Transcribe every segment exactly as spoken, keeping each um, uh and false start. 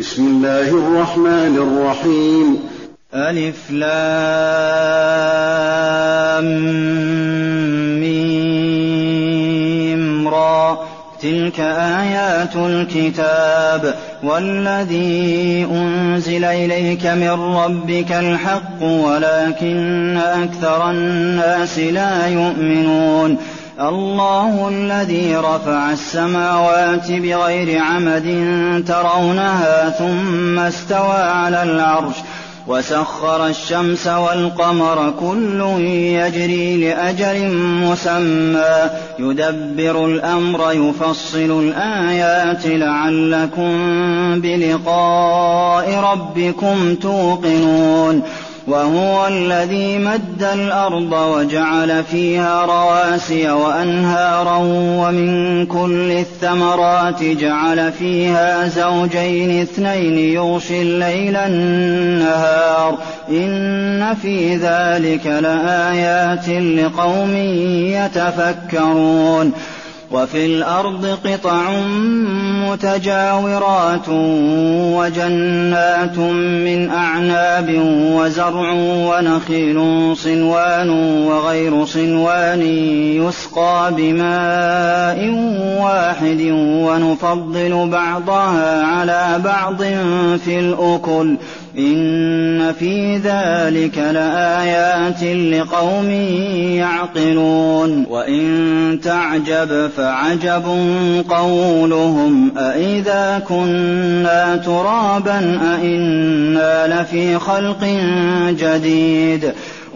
بسم الله الرحمن الرحيم. ألف لام ميم را تلك آيات الكتاب والذي أنزل إليك من ربك الحق ولكن أكثر الناس لا يؤمنون. الله الذي رفع السماوات بغير عمد ترونها ثم استوى على العرش وسخر الشمس والقمر كل يجري لأجل مسمى يدبر الأمر يفصل الآيات لعلكم بلقاء ربكم توقنون. وهو الذي مد الأرض وجعل فيها رواسي وأنهارا ومن كل الثمرات جعل فيها زوجين اثنين يغشي الليل النهار إن في ذلك لآيات لقوم يتفكرون. وفي الأرض قطع متجاورات وجنات من أعناب وزرع ونخيل صنوان وغير صنوان يسقى بماء واحد ونفضل بعضها على بعض في الأكل إن في ذلك لآيات لقوم يعقلون. وإن تعجب فعجب قولهم أإذا كنا ترابا أإنا لفي خلق جديد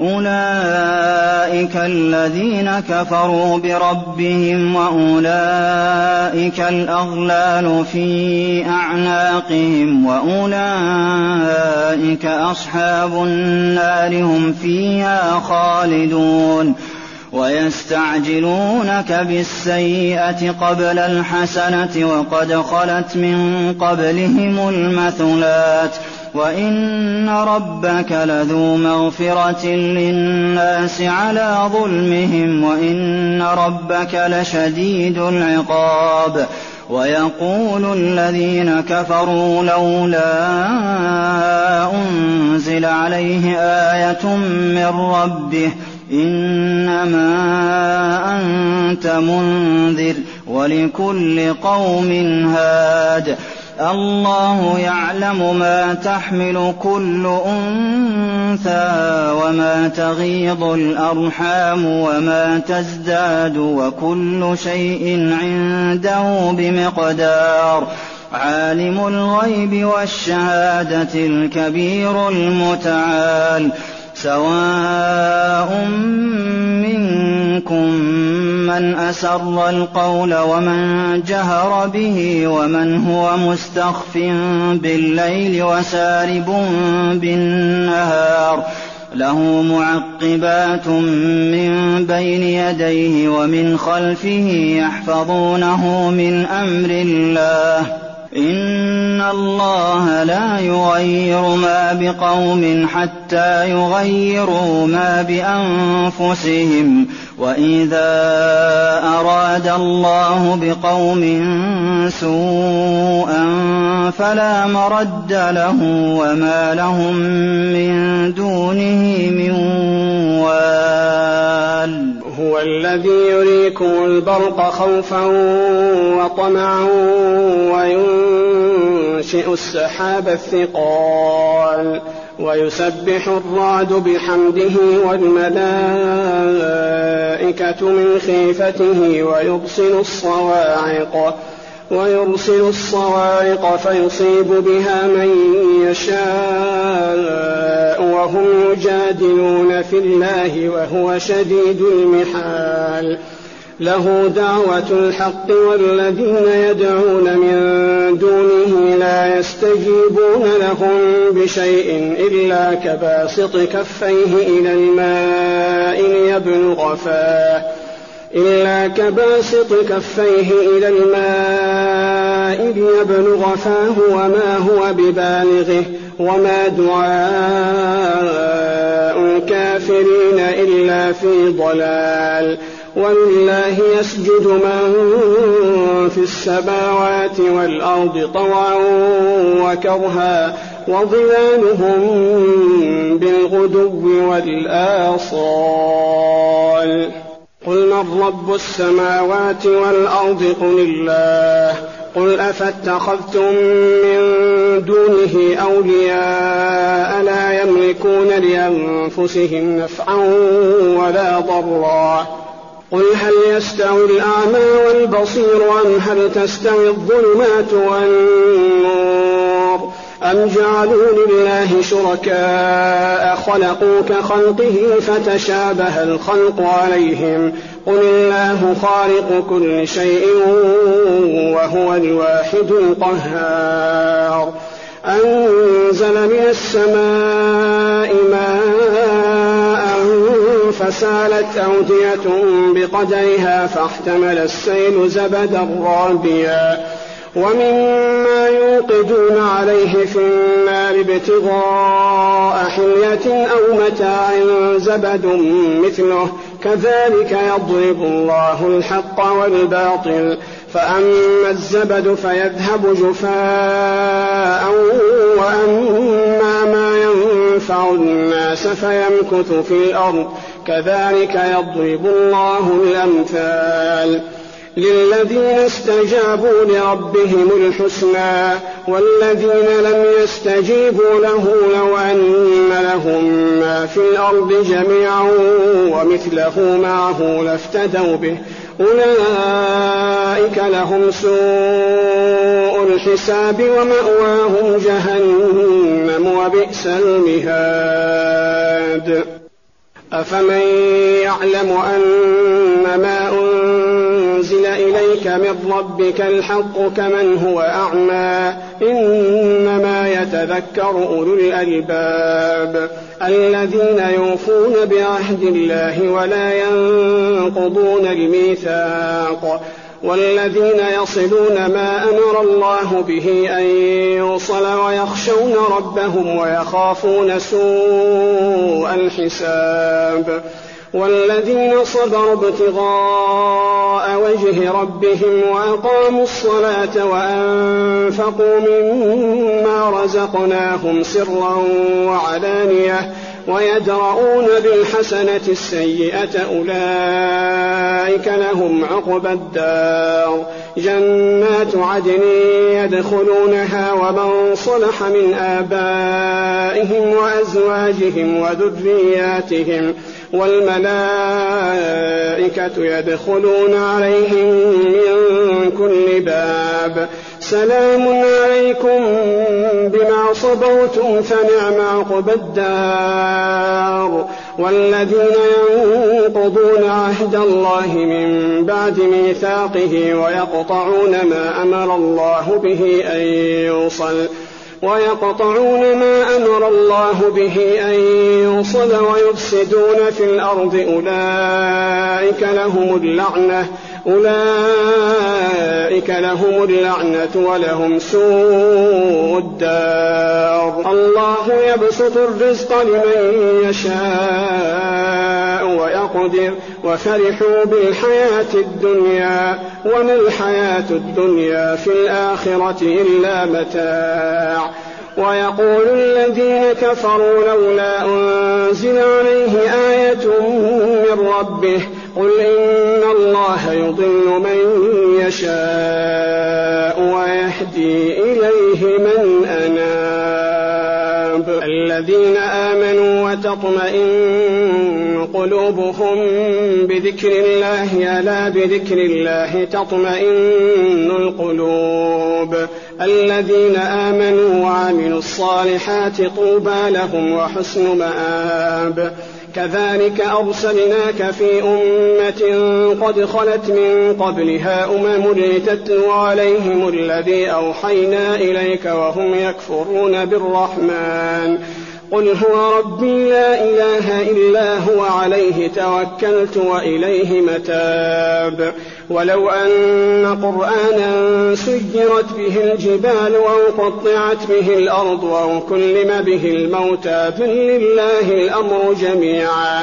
أولئك الذين كفروا بربهم وأولئك الأغلال في أعناقهم وأولئك أصحاب النار هم فيها خالدون. ويستعجلونك بالسيئة قبل الحسنة وقد خلت من قبلهم المثلات وإن ربك لذو مغفرة للناس على ظلمهم وإن ربك لشديد العقاب. ويقول الذين كفروا لولا أنزل عليه آية من ربه إنما أنت منذر ولكل قوم هاد. الله يعلم ما تحمل كل أنثى وما تغيض الأرحام وما تزداد وكل شيء عنده بمقدار. عالم الغيب والشهادة الكبير المتعال. سواء منكم من أسر القول ومن جهر به ومن هو مستخف بالليل وسارب بالنهار له معقبات من بين يديه ومن خلفه يحفظونه من أمر الله إن الله لا يغير ما بقوم حتى يغيروا ما بأنفسهم وإذا أراد الله بقوم سوءا فلا مرد له وما لهم من دونه من وال. هو الذي يريكم البرق خوفا وطمعا وينشئ السحاب الثقال ويسبح الرعد بحمده والملائكة من خيفته ويرسل الصواعق ويرسل الصواعق فيصيب بها من يشاء وهم يجادلون في الله وهو شديد المحال. له دعوة الحق والذين يدعون من دونه لا يستجيبون لهم بشيء إلا كباسط كفيه إلى الماء ليبلغ فاه إلا كباسط كفيه إلى الماء ليبلغ فاه وما هو ببالغه وما دعاء الكافرين إلا في ضلال. ولله يسجد من في السماوات والأرض طوعا وكرها وظلالهم بالغدو والآصال قل من رب السماوات والأرض قل الله قل أفاتخذتم من دونه أولياء لا يملكون لأنفسهم نفعا ولا ضرا قل هل يستوي الأعمى والبصير أم هل تستوي الظلمات والنور أم جعلوا لله شركاء خلقوا كخلقه فتشابه الخلق عليهم قل الله خالق كل شيء وهو الواحد القهار أنزل من السماء ماء فسالت أودية بقدرها فاحتمل السيل زبدا رابيا ومما يوقدون عليه في النار ابتغاء حلية أو متاع زبد مثله كذلك يضرب الله الحق والباطل فأما الزبد فيذهب جفاء وأما ما ينفع الناس فيمكث في الأرض كذلك يضرب الله الأمثال للذين استجابوا لربهم الحسنى والذين لم يستجيبوا له لو أن لهم ما في الأرض جميعا ومثله معه لافتدوا به أولئك لهم سوء الحساب ومأواهم جهنم وبئس المهاد أفمن يعلم أن ما أنزل إليك من ربك الحق كمن هو أعمى إنما يتذكر أولو الألباب الذين يوفون بعهد الله ولا ينقضون الميثاق والذين يصلون ما أمر الله به أن يوصل ويخشون ربهم ويخافون سوء الحساب والذين صبروا ابتغاء وجه ربهم وأقاموا الصلاة وأنفقوا مما رزقناهم سرا وعلانية ويدرؤون بالحسنة السيئة أولئك لهم عقبى الدار جنات عدن يدخلونها ومن صلح من آبائهم وأزواجهم وذرياتهم والملائكة يدخلون عليهم من كل باب سلام عليكم بما صبرتم فنعم عقبى الدار والذين ينقضون عهد الله من بعد ميثاقه ويقطعون ما أمر الله به أن يوصل ويقطعون ما أمر الله به أن يوصل ويفسدون في الأرض أولئك لهم اللعنة أولئك لهم اللعنة ولهم سوء الدار الله يبسط الرزق لمن يشاء ويقدر وفرحوا بالحياة الدنيا وما الحياة الدنيا في الآخرة إلا متاع ويقول الذين كفروا لولا أنزل عليه آية من ربه قل إن الله يضل من يشاء ويهدي إليه من أناب الذين آمنوا وتطمئن قلوبهم بذكر الله ألا بذكر الله تطمئن القلوب الذين آمنوا وعملوا الصالحات طوبى لهم وحسن مآب كذلك أرسلناك في أمة قد خلت من قبلها أمم لتتلو عليهم الذي أوحينا إليك وهم يكفرون بالرحمن قل هو ربي لا إله إلا هو عليه توكلت وإليه متاب ولو أن قرآنا سيرت به الجبال أو قطعت به الأرض أو كلم به الموتى بل لله الأمر جميعا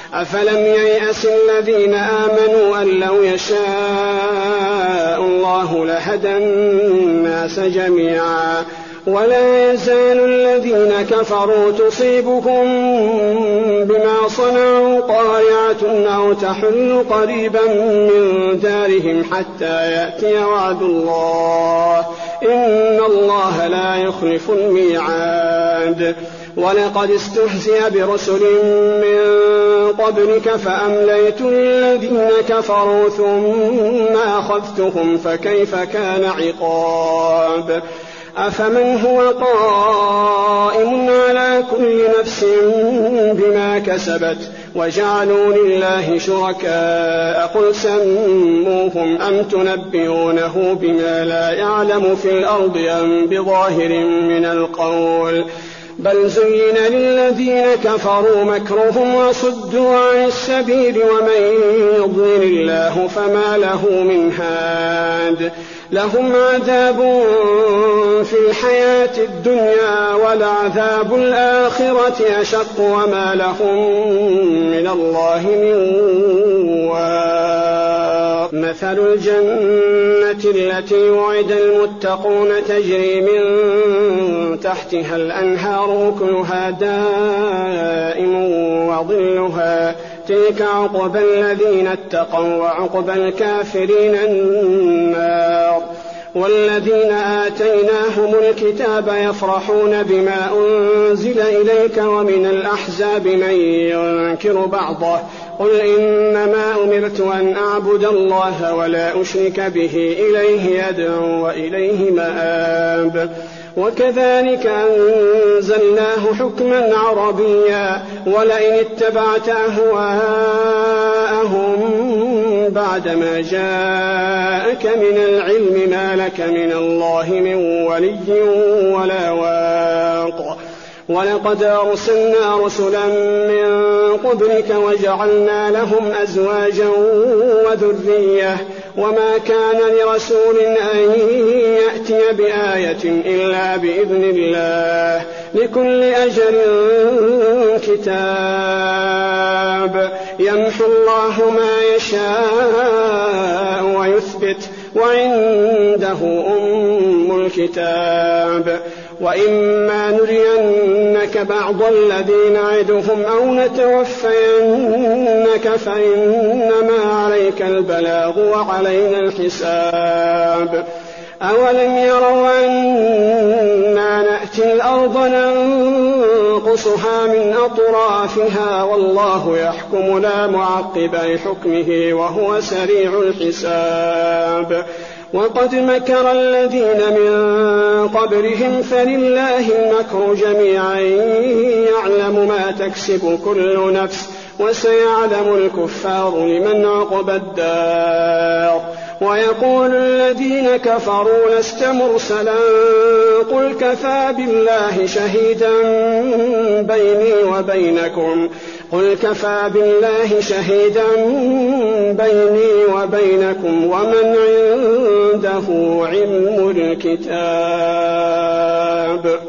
أفلم ييأس الذين آمنوا أن لو يشاء الله لهدى الناس جميعا ولا يزال الذين كفروا تصيبكم بما صنعوا قارعة أو تحل قريبا من دارهم حتى يأتي وعد الله إن الله لا يخلف الميعاد. ولقد استهزئ برسل من قبلك فأمليت للذين كفروا ثم أخذتهم فكيف كان عقاب. أفمن هو قائم على كل نفس بما كسبت وجعلوا لله شركاء قل سموهم أم تنبئونه بما لا يعلم في الأرض أم بظاهر من القول بل زين للذين كفروا مكرهم وصدوا عن السبيل ومن يضلل الله فما له من هاد. لهم عذاب في الحياة الدنيا ولعذاب الآخرة أشق وما لهم من الله من واق. مثل الجنة التي وعد المتقون تجري من تحتها الأنهار أكلها دائم وظلها تلك عقبى الذين اتقوا وعقبى الكافرين النار. والذين آتيناهم الكتاب يفرحون بما أنزل إليك ومن الأحزاب من ينكر بعضه قل إنما أمرت أن أعبد الله ولا أشرك به إليه أدعو وإليه مآب. وكذلك أنزلناه حكما عربيا ولئن اتبعت أهواءهم بعدما جاءك من العلم ما لك من الله من ولي ولا واق. ولقد أرسلنا رسلا من قبلك وجعلنا لهم أزواجا وذرية وما كان لرسول أن يأتي بآية إلا بإذن الله لكل أجل كتاب يمحو الله ما يشاء ويثبت وعنده أم الكتاب. وإما نرينك بعض الذين نعدهم أو نتوفينك فإنما عليك البلاغ وعلينا الحساب. أولم يروا أنا نأتي الأرض ننقصها من أطرافها والله يحكم لا معقب لحكمه وهو سريع الحساب. وقد مكر الذين من قبلهم فلله المكر جميعا يعلم ما تكسب كل نفس وسيعلم الكفار لمن عقبى الدار. ويقول الذين كفروا لست مرسلا قل كفى بالله شهيدا بيني وبينكم قل كفى بالله شهيدا بيني وبينكم ومن عنده علم الكتاب.